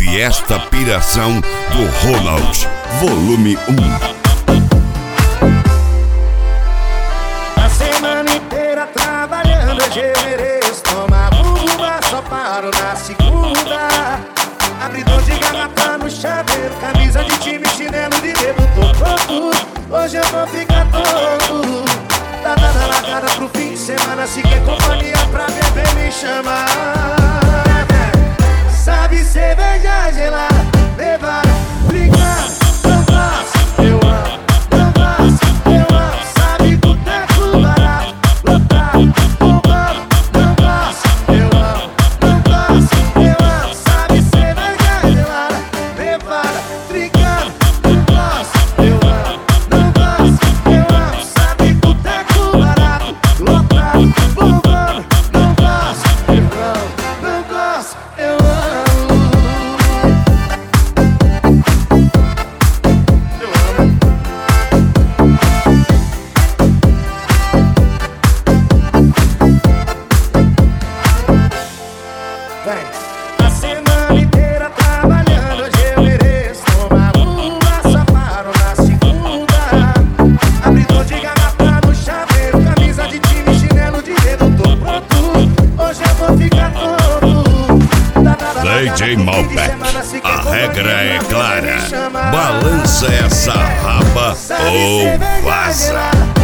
E esta piração do Ronald, volume 1. A semana inteira trabalhando, hoje eu mereço tomar uva, só paro na segunda. Abridor de garrafa no chaveiro, camisa de time, chinelo de dedo, tô pronto. Hoje eu vou ficar todo. Data da largada pro fim de semana, se quer companhia pra beber me chama. Sabe cerveja gelada, levar, brincar, não faço, eu amo, não faço, eu amo. Sabe boteco barato, lotado, bombado, não faço, eu amo, não faço, eu amo. Sabe cerveja gelada, levada, brincando, não faço, eu amo, não faço, eu amo. Sabe boteco barato, lotado, bombado, não faço, eu amo, não faço, eu amo. A semana inteira trabalhando, hoje eu mereço tomar uma, só paro na segunda. Abridor de garrafa no chaveiro, camisa de time, chinelo de dedo, tô pronto. Hoje eu vou ficar todo. DJ Malbec, a regra é clara. Balança essa raba ou vaza.